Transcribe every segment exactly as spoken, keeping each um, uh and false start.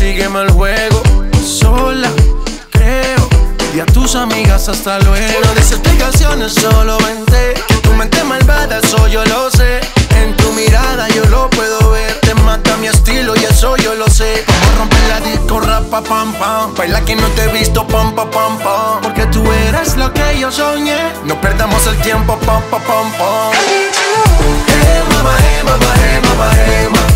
sígueme el juego. Sola, creo, y a tus amigas hasta luego. No des explicaciones, solo vente. Que tu mente malvada, eso yo lo sé. En tu mirada yo lo puedo ver. Te mata mi estilo y eso yo lo sé. Como romper la disco, rapa, pam, pam. Baila que no te he visto, pam, pam, pam, pam. Porque tú eres lo que yo soñé. No perdamos el tiempo, pam, pam, pam, pam. Hey mama, hey mama, hey mama, hey mama.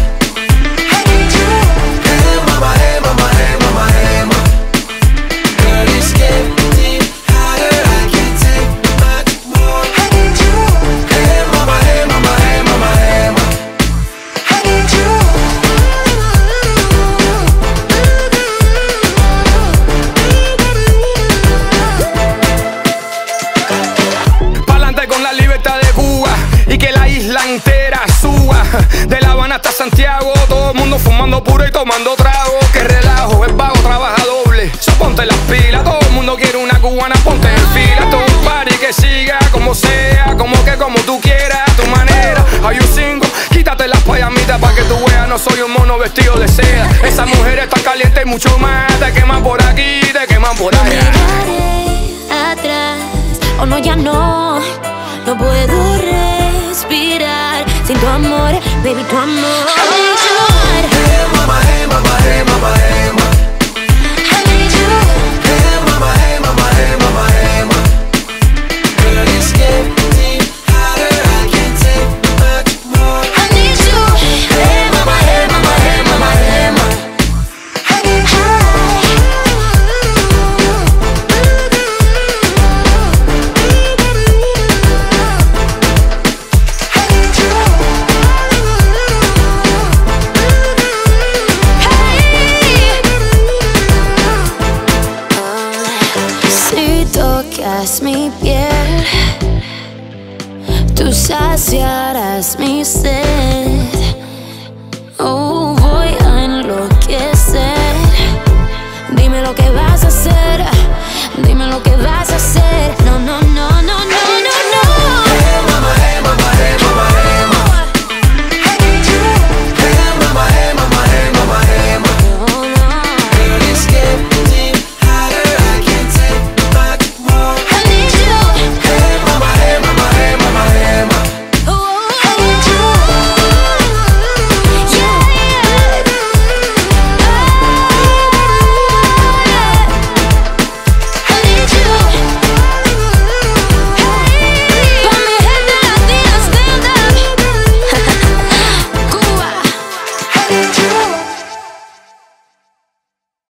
Hey mama, hey mama, hey mama, hey mama. Girl, it's getting hotter, I can't take much more. Hey mama, hey mama, hey mama, hey mama. Pa'lante con la libertad de Cuba y que la isla entera suba. De La Habana hasta Santiago, todo el mundo fumando puro y tomando trago. Que relajo, el vago trabaja doble. So ponte las pilas, todo el mundo quiere una cubana, ponte en fila. Todo un party que siga como sea, como que como tú quieras, a tu manera. Hay un cinco, quítate las payamitas pa' que tú veas, no soy un mono vestido de seda. Esa mujer está caliente y mucho más. Te queman por aquí, te queman por allá. Miraré atrás, o no, ya no. No puedo respirar sin tu amor, baby, tu amor. Hey mama, hey mama, hey mama, hey mama. Hey mama, hey mama, hey mama, hey mama. Girl, it's getting hotter, I can't take much more. I need you. Hey mama, hey mama, hey mama, hey mama. Si tocas mi piel, tú saciarás mi sed. Oh, voy a enloquecer. Dime lo que vas a hacer, dime lo que vas a hacer. No, no, no.